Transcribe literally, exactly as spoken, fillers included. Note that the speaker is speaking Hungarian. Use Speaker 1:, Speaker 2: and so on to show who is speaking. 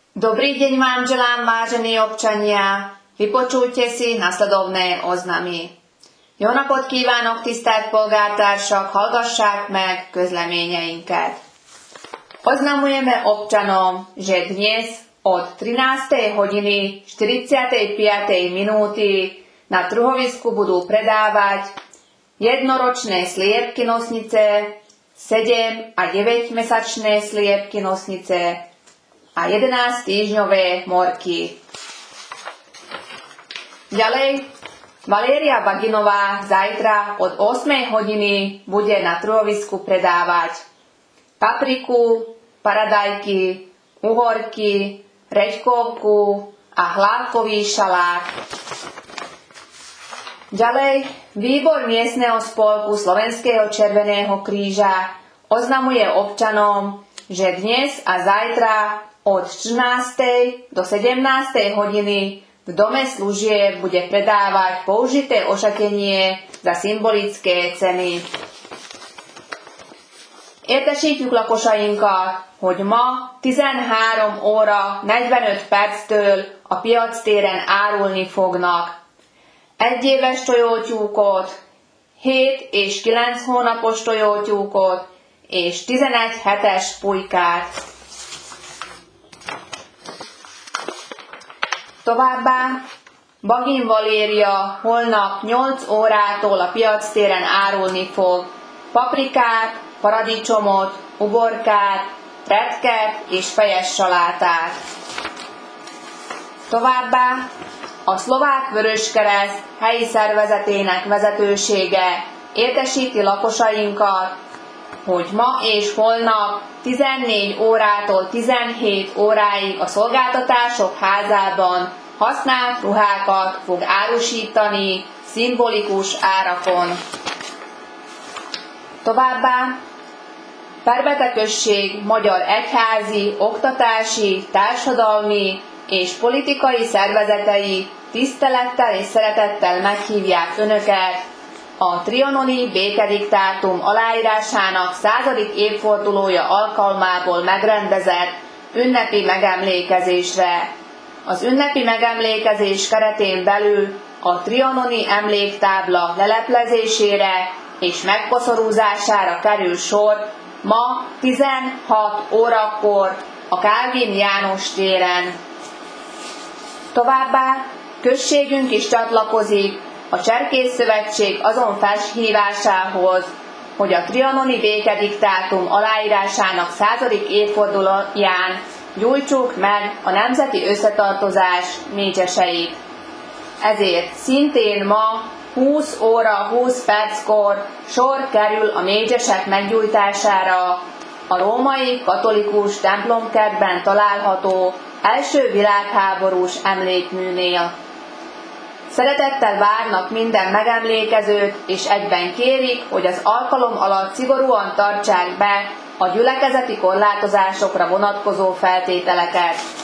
Speaker 1: Dobrý deň vám želám, vážení občania. Vypočujte si nasledovné oznámy. Jó napot kívánok, tisztelt polgártársak, hallgassák meg közleményeinket. Oznamujeme občanom, že dnes od trinástej hodiny štyridsiatej minúty na trhovisku budú predávať jednoročné sliepky nosnice, sedem a deväťmesačné sliepky nosnice a jedenásť týždňové morky. Ďalej, Valéria Baginová zajtra od ôsmej hodiny bude na trhovisku predávať papriku, paradajky, uhorky, reďkovku a hlávkový šalát. Ďalej, výbor miestneho spolku Slovenského červeného kríža oznamuje občanom, že dnes a zajtra od štrnástej do sedemnástej hodiny v dome služieb bude predávať použité ošatenie za symbolické ceny. Értesítjük lakosainkat, hogy ma tizenhárom óra negyvenöt perctől a piactéren árulni fognak egyéves tojótyúkot, hét és kilenc hónapos tojótyúkot és tizenegy hetes pulykát. Továbbá Bagin Valéria holnap nyolc órától a piactéren árulni fog paprikát, paradicsomot, uborkát, retket és fejes salátát. Továbbá a Szlovák Vöröskereszt helyi szervezetének vezetősége értesíti lakosainkat, hogy ma és holnap tizennégy órától tizenhét óráig a Szolgáltatások Házában használt ruhákat fog árusítani szimbolikus árakon. Továbbá Perbete község magyar egyházi, oktatási, társadalmi és politikai szervezetei tisztelettel és szeretettel meghívják Önöket a trianoni békediktátum aláírásának századik évfordulója alkalmából megrendezett ünnepi megemlékezésre. Az ünnepi megemlékezés keretén belül a trianoni emléktábla leleplezésére és megkoszorúzására kerül sor ma tizenhat órakor a Kálvin János téren. Továbbá községünk is csatlakozik a Cserkészszövetség azon felhívásához, hogy a trianoni békediktátum aláírásának századik évfordulóján gyújtsuk meg a nemzeti összetartozás mécseseit. Ezért szintén ma húsz óra húsz perckor sor kerül a mécsesek meggyújtására a római katolikus templomkertben található első világháborús emlékműnél. Szeretettel várnak minden megemlékezőt, és egyben kérik, hogy az alkalom alatt szigorúan tartsák be a gyülekezeti korlátozásokra vonatkozó feltételeket.